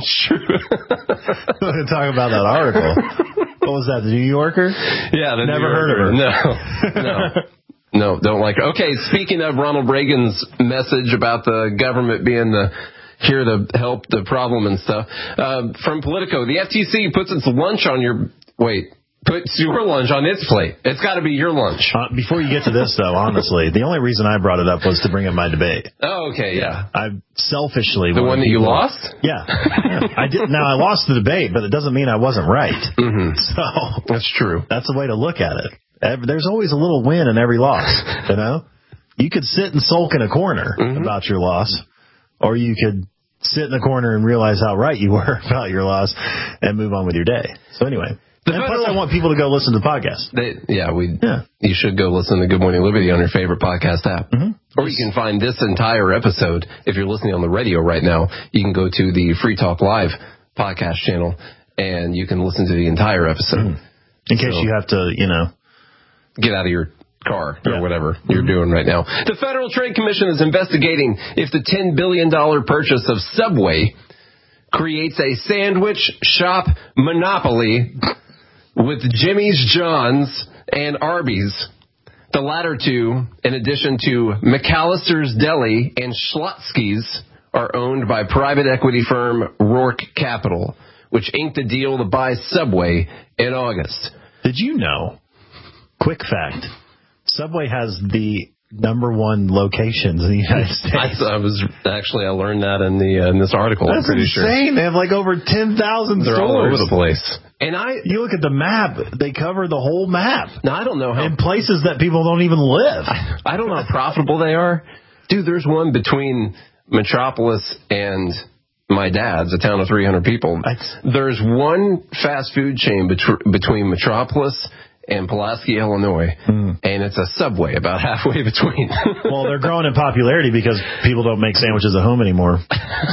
Sure. We didn't talk about that article. What was that, the New Yorker? Yeah, the Never New heard Yorker. of her. No, no. No, don't like her. Okay, speaking of Ronald Reagan's message about the government being the here to help the problem and stuff, uh, from Politico, the F T C puts its lunch on your, wait, puts your lunch on its plate. It's got to be your lunch. Uh, before you get to this, though, honestly, the only reason I brought it up was to bring up my debate. Oh, okay, yeah. I selfishly... The one that you lost? Yeah. yeah. I did. Now, I lost the debate, but it doesn't mean I wasn't right. Mm-hmm. So... That's true. That's a way to look at it. There's always a little win in every loss, you know? You could sit and sulk in a corner mm-hmm. about your loss, or you could sit in a corner and realize how right you were about your loss and move on with your day. So anyway... The and plus, I want people to go listen to the podcast. They, yeah, we. Yeah. You should go listen to Good Morning Liberty on your favorite podcast app. Mm-hmm. Or you can find this entire episode, if you're listening on the radio right now, you can go to the Free Talk Live podcast channel, and you can listen to the entire episode. Mm-hmm. In case so, you have to, you know... Get out of your car or yeah. whatever mm-hmm. you're doing right now. The Federal Trade Commission is investigating if the ten billion dollars purchase of Subway creates a sandwich shop monopoly with Jimmy's, John's, and Arby's. The latter two, in addition to McAllister's Deli and Schlotzsky's, are owned by private equity firm Rourke Capital, which inked a deal to buy Subway in August. Did you know, quick fact, Subway has the number one locations in the United States. I, I was actually I learned that in the uh, in this article. That's I'm pretty insane. Sure. They have like over ten thousand stores. They're all over the place. And I, you look at the map; they cover the whole map. Now I don't know how in places that people don't even live. I, I don't know how profitable they are, dude. There's one between Metropolis and my dad's, a town of three hundred people. There's one fast food chain betr- between Metropolis and Pulaski, Illinois, mm. and it's a Subway about halfway between. Well, they're growing in popularity because people don't make sandwiches at home anymore.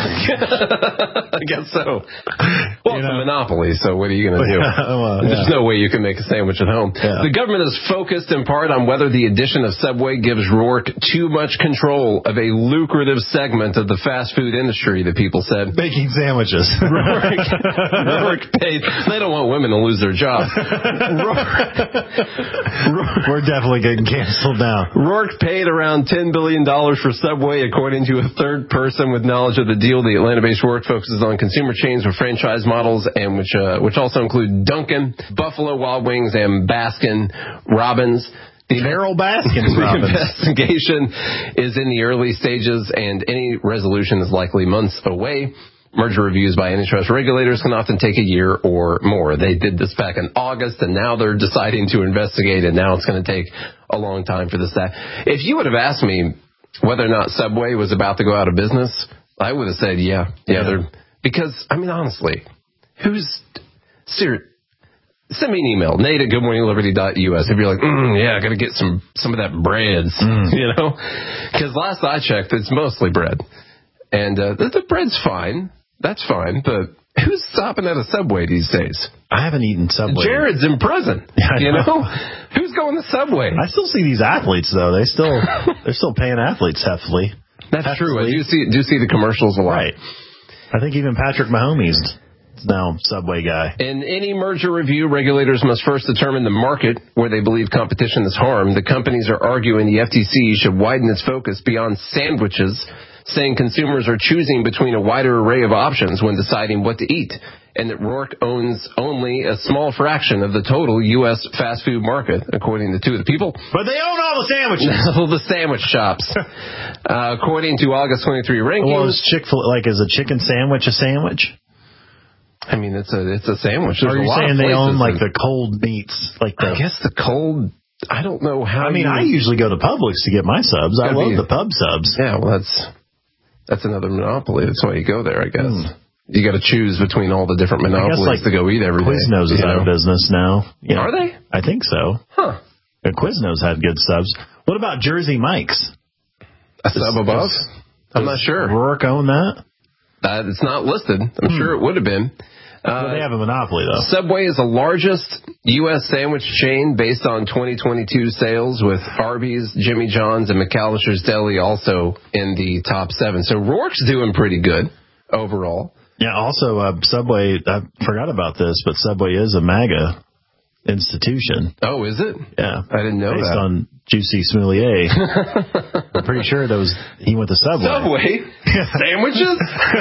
I guess so. Well, you it's know? a monopoly, so what are you going to do? well, There's yeah. no way you can make a sandwich at home. Yeah. The government is focused in part on whether the addition of Subway gives Rourke too much control of a lucrative segment of the fast food industry, the people said. Making sandwiches. Rourke, Rourke paid. They don't want women to lose their job. Rourke, We're definitely getting canceled now. Rourke paid around ten billion dollars for Subway, according to a third person with knowledge of the deal. The Atlanta-based Rourke focuses on consumer chains with franchise models, and which uh, which also include Dunkin', Buffalo Wild Wings, and Baskin Robbins. The Carol Baskin Robbins. investigation is in the early stages, and any resolution is likely months away. Merger reviews by antitrust regulators can often take a year or more. They did this back in August, and now they're deciding to investigate, and now it's going to take a long time for this to happen. If you would have asked me whether or not Subway was about to go out of business, I would have said, yeah. Yeah, yeah. They're, because, I mean, honestly, who's... Ser- send me an email, Nate at good morning liberty dot U S if you're like, mm, yeah, I got to get some, some of that breads, mm. you know? Because last I checked, it's mostly bread. And uh, the, the bread's fine. That's fine, but who's stopping at a Subway these days? I haven't eaten Subway. Jared's in prison. Yeah, you know. know, who's going to Subway? I still see these athletes though. They still they're still paying athletes heftily. That's heftily. true. I do see do see the commercials a lot. Right. I think even Patrick Mahomes is now Subway guy. In any merger review, regulators must first determine the market where they believe competition is harmed. The companies are arguing the F T C should widen its focus beyond sandwiches, saying consumers are choosing between a wider array of options when deciding what to eat, and that Rourke owns only a small fraction of the total U S fast food market, according to two of the people. But they own all the sandwiches. All the sandwich shops. uh, according to August twenty-three rankings. Well, is Chick-fil-A, like, is a chicken sandwich a sandwich? I mean, it's a it's a sandwich. There's Are you a lot saying of they own like and, the cold meats? Like the, I guess the cold. I don't know how. I mean, you, I usually go to Publix to get my subs. I love be, the pub subs. Yeah, well, that's that's another monopoly. That's why you go there, I guess. Mm. You got to choose between all the different monopolies I guess, like, to go eat every day. Quiznos is out of business now. You know, Are they? I think so. Huh. Yeah, Quiznos had good subs. What about Jersey Mike's? A sub above? I'm not sure. Rourke own that? Uh, it's not listed. I'm hmm. sure it would have been. Uh, well, they have a monopoly, though. Subway is the largest U S sandwich chain based on twenty twenty-two sales, with Arby's, Jimmy John's, and McAllister's Deli also in the top seven. So Rourke's doing pretty good overall. Yeah, also, uh, Subway, I forgot about this, but Subway is a MAGA institution. Oh, is it? Yeah. I didn't know based that. Based on Juicy Smoulier. I'm pretty sure that was, he went to Subway. Subway? Sandwiches?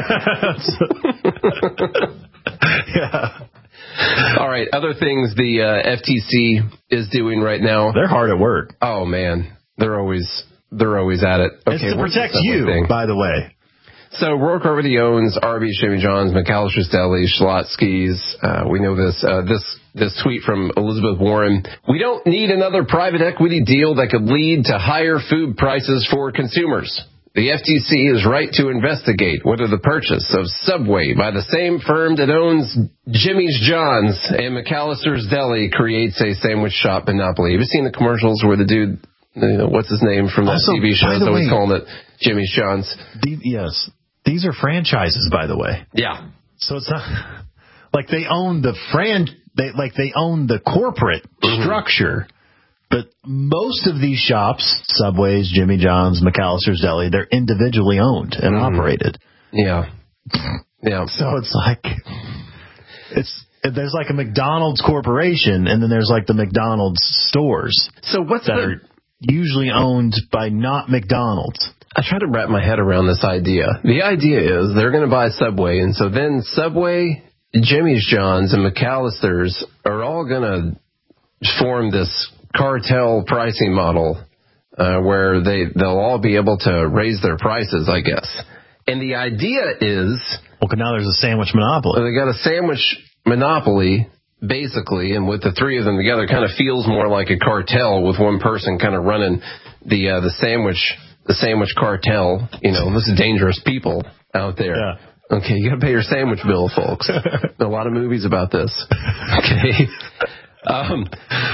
Yeah. All right, other things the uh, F T C is doing right now. They're hard at work. Oh, man. They're always they're always at it. Okay, it's to protect you, thing? by the way. So Rourke already owns Arby's, Jimmy John's, McAllister's Deli, Schlotzsky's. Uh, we know this. Uh, this this tweet from Elizabeth Warren. We don't need another private equity deal that could lead to higher food prices for consumers. The F T C is right to investigate whether the purchase of Subway by the same firm that owns Jimmy's John's and McAllister's Deli creates a sandwich shop monopoly. Have you seen the commercials where the dude, you know, what's his name from that also, T V show is always way, calling it Jimmy's John's? The, yes. These are franchises, by the way. Yeah. So it's not like they own the fran, they, like they own the corporate mm-hmm. structure. But most of these shops, Subways, Jimmy John's, McAllister's Deli, they're individually owned and mm-hmm. operated. Yeah. Yeah. So it's like, it's, there's like a McDonald's corporation, and then there's like the McDonald's stores. So what's that the... are usually owned by not McDonald's. I try to wrap my head around this idea. The idea is they're going to buy Subway, and so then Subway, Jimmy's John's, and McAllister's are all going to form this cartel pricing model uh, where they, they'll all be able to raise their prices, I guess. And the idea is... Well, now there's a sandwich monopoly. They got a sandwich monopoly, basically, and with the three of them together, kind of feels more like a cartel with one person kind of running the uh, the sandwich the sandwich cartel. You know, this is dangerous people out there. Yeah. Okay, you got to pay your sandwich bill, folks. There are a lot of movies about this. Okay. Um,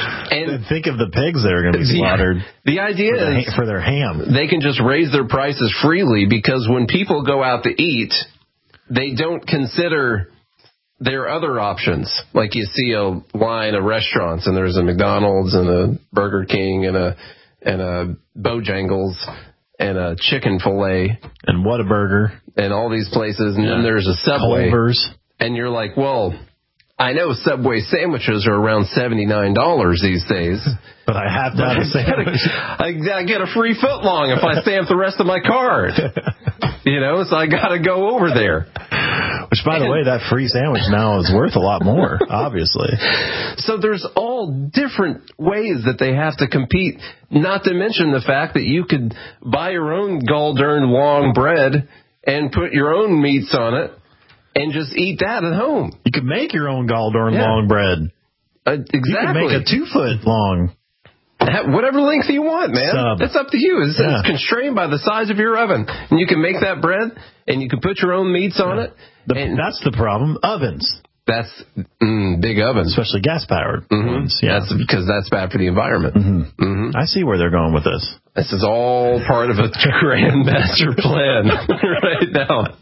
and think of the pigs that are going to be slaughtered. The, the idea for is the, for their ham. They can just raise their prices freely because when people go out to eat, they don't consider their other options. Like you see a line of restaurants, and there's a McDonald's and a Burger King and a and a Bojangles and a chicken fillet and Whataburger and all these places, and yeah. then there's a Subway. Culver's. And you're like, well, I know Subway sandwiches are around seventy-nine dollars these days. But I have to have a sandwich. I, I get a free foot long if I stamp the rest of my card. You know, so I got to go over there. Which, by and, the way, that free sandwich now is worth a lot more, obviously. So there's all different ways that they have to compete, not to mention the fact that you could buy your own gall-darn long bread and put your own meats on it and just eat that at home. You could make your own gall-darn yeah. long bread. Uh, exactly. You could make a two-foot long. Whatever length you want, man. Sub. That's up to you. It's, yeah. it's constrained by the size of your oven. And you can make that bread, and you can put your own meats on yeah. it. The, and that's the problem. Ovens. That's mm, big ovens. Especially gas-powered mm-hmm. ones. Yeah. That's because that's bad for the environment. Mm-hmm. Mm-hmm. I see where they're going with this. This is all part of a grand master plan right now.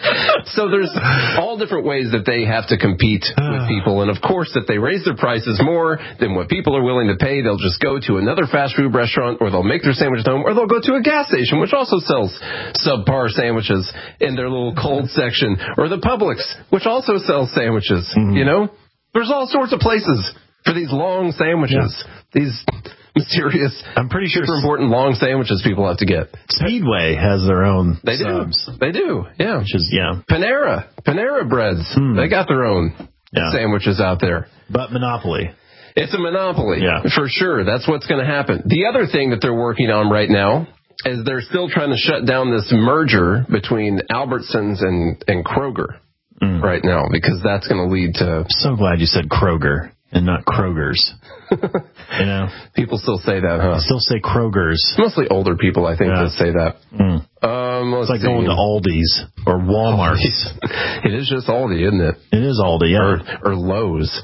So there's all different ways that they have to compete with people. And, of course, if they raise their prices more than what people are willing to pay, they'll just go to another fast food restaurant, or they'll make their sandwich at home, or they'll go to a gas station, which also sells subpar sandwiches in their little cold section, or the Publix, which also sells sandwiches. Mm-hmm. You know? There's all sorts of places for these long sandwiches. Yeah. These mysterious, I'm pretty sure super important long sandwiches people have to get. Speedway has their own They subs. do. They do. Yeah. Which is, yeah. Panera. Panera breads. Hmm. They got their own yeah. sandwiches out there. But monopoly. It's a monopoly. Yeah. For sure. That's what's going to happen. The other thing that they're working on right now is they're still trying to shut down this merger between Albertsons and, and Kroger. mm. right now, because that's going to lead to... I'm so glad you said Kroger and not Kroger's. You know? People still say that, huh? They still say Kroger's. Mostly older people, I think, yeah. that say that. Mm. Um, it's like see. going to Aldi's or Walmart's. It is just Aldi, isn't it? It is Aldi, yeah. Or, or Lowe's.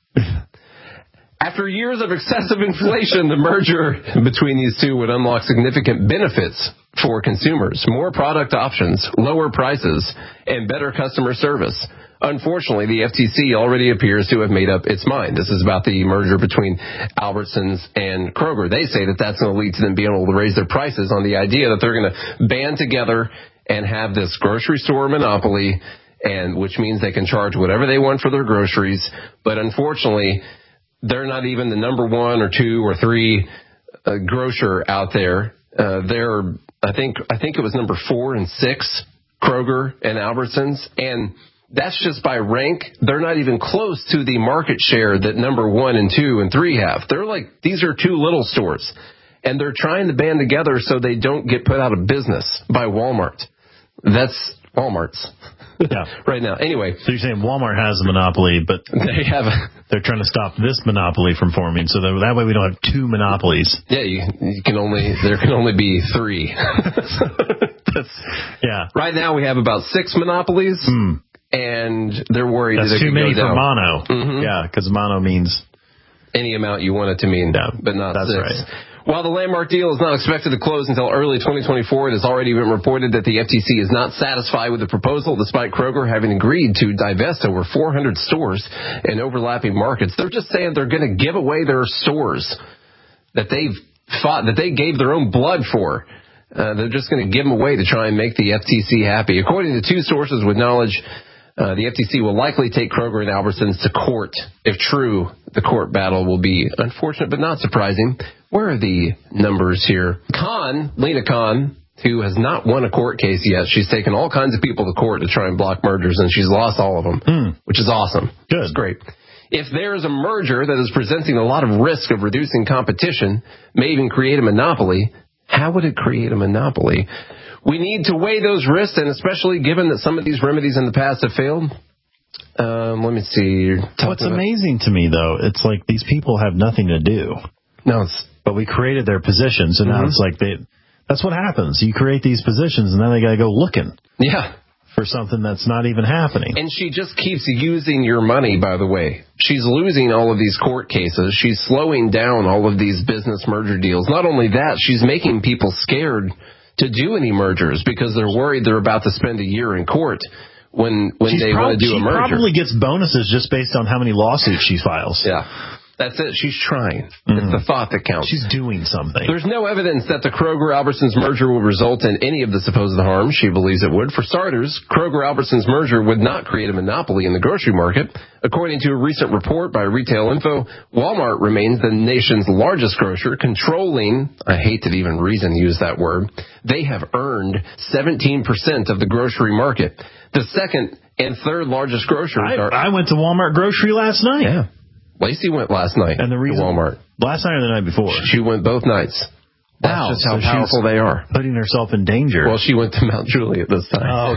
After years of excessive inflation, the merger between these two would unlock significant benefits for consumers, more product options, lower prices, and better customer service. Unfortunately, the F T C already appears to have made up its mind. This is about the merger between Albertsons and Kroger. They say that that's going to lead to them being able to raise their prices on the idea that they're going to band together and have this grocery store monopoly, and which means they can charge whatever they want for their groceries. But unfortunately, they're not even the number one or two or three uh, grocer out there. Uh, they're, I think, I think it was number four and six, Kroger and Albertsons, and that's just by rank. They're not even close to the market share that number one and two and three have. They're like, these are two little stores, and they're trying to band together so they don't get put out of business by Walmart. That's Walmart's. Yeah. Right now. Anyway. So you're saying Walmart has a monopoly, but they have a, they're trying to stop this monopoly from forming, so that, that way we don't have two monopolies. Yeah, you, you can only, there can only be three. That's, yeah. Right now we have about six monopolies. Hmm. And they're worried That's that it too could many go down. for mono. Mm-hmm. Yeah, because mono means any amount you want it to mean, yeah, but not that's six. Right. While the landmark deal is not expected to close until early twenty twenty-four, it has already been reported that the F T C is not satisfied with the proposal, despite Kroger having agreed to divest over four hundred stores in overlapping markets. They're just saying they're going to give away their stores that they've fought, that they gave their own blood for. Uh, they're just going to give them away to try and make the F T C happy. According to two sources with knowledge, Uh, the F T C will likely take Kroger and Albertsons to court. If true, the court battle will be unfortunate but not surprising. Where are the numbers here? Khan, Lena Khan, who has not won a court case yet. She's taken all kinds of people to court to try and block mergers, and she's lost all of them, mm. which is awesome. Good. It's great. If there is a merger that is presenting a lot of risk of reducing competition, may even create a monopoly, how would it create a monopoly? We need to weigh those risks, and especially given that some of these remedies in the past have failed. Um, let me see. What's amazing to me, though, it's like these people have nothing to do. No, it's, but we created their positions, and mm-hmm. now it's like they. That's what happens. You create these positions, and then they got to go looking. Yeah. For something that's not even happening. And she just keeps using your money, by the way. She's losing all of these court cases. She's slowing down all of these business merger deals. Not only that, she's making people scared to do any mergers because they're worried they're about to spend a year in court when when She's they prob- want to do a merger. She probably gets bonuses just based on how many lawsuits she files. Yeah. That's it. She's trying. Mm-hmm. It's the thought that counts. She's doing something. There's no evidence that the Kroger-Albertsons merger will result in any of the supposed harm she believes it would. For starters, Kroger-Albertsons merger would not create a monopoly in the grocery market. According to a recent report by Retail Info, Walmart remains the nation's largest grocer, controlling, I hate to even reason use that word, they have earned seventeen percent of the grocery market. The second and third largest grocers I, are... I went to Walmart grocery last night. Yeah. Lacey went last night and the reason, to Walmart. Last night or the night before? She went both nights. That's wow, just how so powerful they are. Putting herself in danger. Well, she went to Mount Juliet this time. Oh,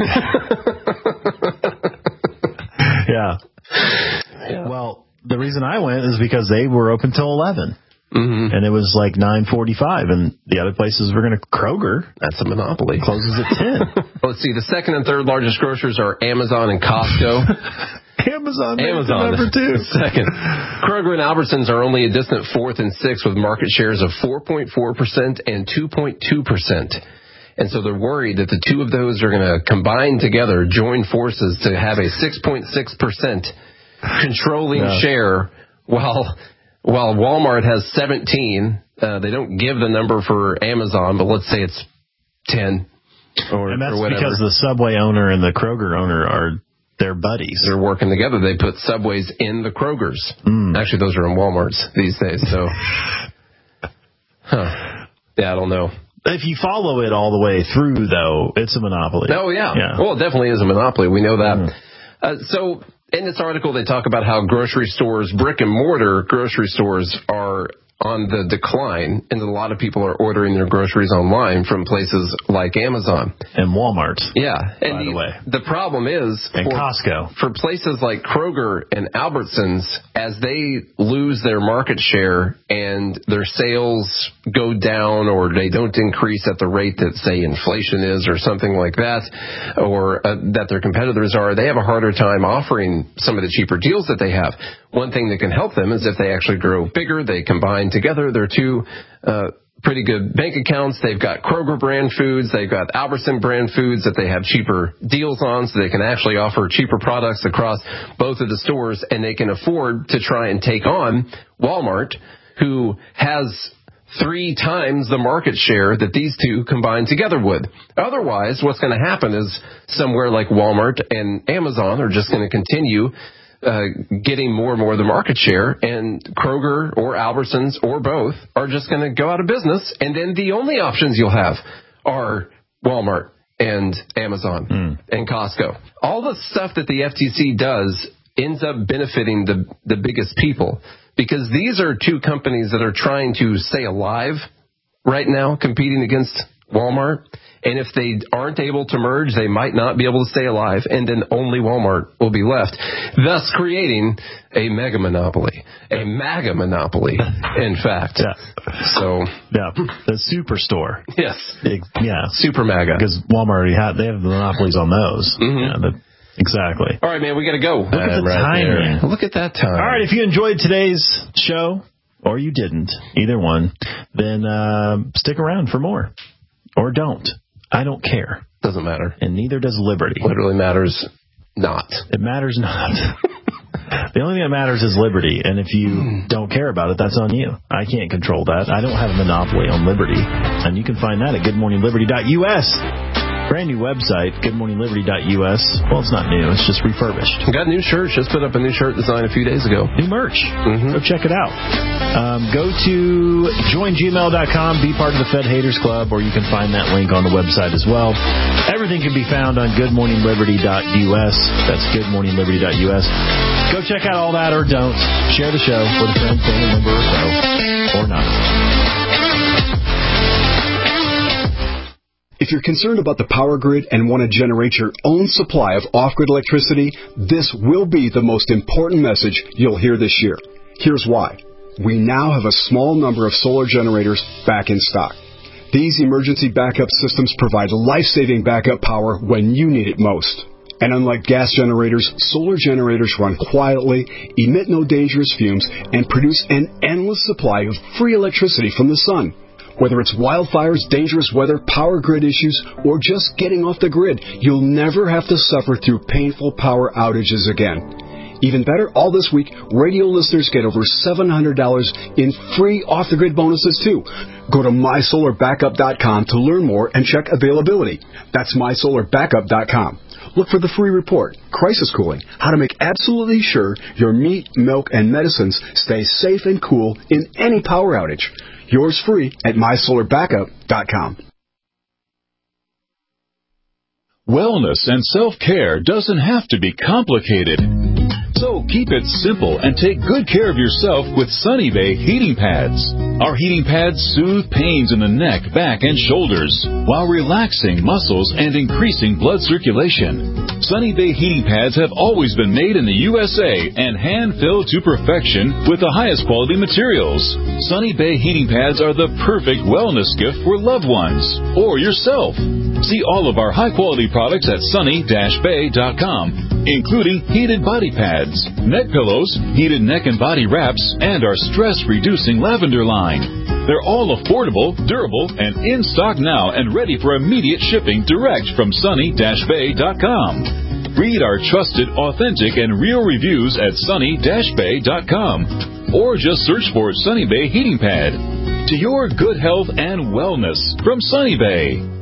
okay. yeah. yeah. Well, the reason I went is because they were open till eleven. Mm-hmm. And it was like nine forty-five, and the other places were going to Kroger. That's a monopoly. Closes at ten. Let's see. The second and third largest grocers are Amazon and Costco. Amazon, Amazon, number two. Second. Kroger and Albertsons are only a distant fourth and sixth with market shares of four point four percent and two point two percent. And so they're worried that the two of those are going to combine together, join forces to have a six point six percent controlling yeah. share, while while Walmart has seventeen. Uh, they don't give the number for Amazon, but let's say it's ten or, and that's or whatever. Because the Subway owner and the Kroger owner are their buddies. They're working together. They put Subways in the Krogers. Mm. Actually, those are in Walmarts these days. So, huh. Yeah, I don't know. If you follow it all the way through, though, it's a monopoly. Oh, yeah. yeah. Well, it definitely is a monopoly. We know that. Mm. Uh, so, in this article, they talk about how grocery stores, brick and mortar grocery stores, are on the decline, and a lot of people are ordering their groceries online from places like Amazon and Walmart. Yeah, and by the, the way, the problem is and for, Costco for places like Kroger and Albertsons, as they lose their market share and their sales go down, or they don't increase at the rate that, say, inflation is, or something like that, or uh, that their competitors are, they have a harder time offering some of the cheaper deals that they have. One thing that can help them is if they actually grow bigger, they combine together their two uh, pretty good bank accounts. They've got Kroger brand foods, they've got Albertson brand foods that they have cheaper deals on, so they can actually offer cheaper products across both of the stores, and they can afford to try and take on Walmart, who has three times the market share that these two combined together would. Otherwise, what's going to happen is somewhere like Walmart and Amazon are just going to continue Uh, getting more and more of the market share, and Kroger or Albertsons or both are just going to go out of business, and then the only options you'll have are Walmart and Amazon mm. and Costco. All the stuff that the F T C does ends up benefiting the, the biggest people, because these are two companies that are trying to stay alive right now, competing against Walmart. And if they aren't able to merge, they might not be able to stay alive, and then only Walmart will be left, thus creating a mega monopoly, a MAGA monopoly, in fact. Yeah. So, yeah, the superstore. Yes. It, yeah. Super MAGA. Because Walmart already had, they have the monopolies on those. Mm-hmm. Yeah, the, exactly. All right, man, we got to go. Look at the right time, there. man. Look at that time. All right, if you enjoyed today's show, or you didn't, either one, then uh, stick around for more. Or don't. I don't care. Doesn't matter. And neither does liberty. What really matters, not. It matters not. The only thing that matters is liberty. And if you mm. don't care about it, that's on you. I can't control that. I don't have a monopoly on liberty. And you can find that at good morning liberty dot U S. Brand new website, good morning liberty dot U S. Well, it's not new. It's just refurbished. Got new shirts. Just put up a new shirt design a few days ago. New merch. Mm-hmm. Go check it out. Um, go to join gmail dot com, be part of the Fed Haters Club, or you can find that link on the website as well. Everything can be found on good morning liberty dot U S. That's good morning liberty dot U S. Go check out all that, or don't. Share the show with a friend, family member, or so. Or not. If you're concerned about the power grid and want to generate your own supply of off-grid electricity, this will be the most important message you'll hear this year. Here's why. We now have a small number of solar generators back in stock. These emergency backup systems provide life-saving backup power when you need it most. And unlike gas generators, solar generators run quietly, emit no dangerous fumes, and produce an endless supply of free electricity from the sun. Whether it's wildfires, dangerous weather, power grid issues, or just getting off the grid, you'll never have to suffer through painful power outages again. Even better, all this week, radio listeners get over seven hundred dollars in free off-the-grid bonuses, too. Go to my solar backup dot com to learn more and check availability. That's my solar backup dot com. Look for the free report, Crisis Cooling, how to make absolutely sure your meat, milk, and medicines stay safe and cool in any power outage. Yours free at my solar backup dot com. Wellness and self-care doesn't have to be complicated. So keep it simple and take good care of yourself with Sunny Bay heating pads. Our heating pads soothe pains in the neck, back, and shoulders while relaxing muscles and increasing blood circulation. Sunny Bay heating pads have always been made in the U S A and hand-filled to perfection with the highest quality materials. Sunny Bay heating pads are the perfect wellness gift for loved ones or yourself. See all of our high-quality products at sunny dash bay dot com, including heated body pads, neck pillows, heated neck and body wraps, and our stress-reducing lavender line. They're all affordable, durable, and in stock now and ready for immediate shipping direct from sunny dash bay dot com. Read our trusted, authentic, and real reviews at sunny dash bay dot com, or just search for Sunny Bay Heating Pad. To your good health and wellness from Sunny Bay.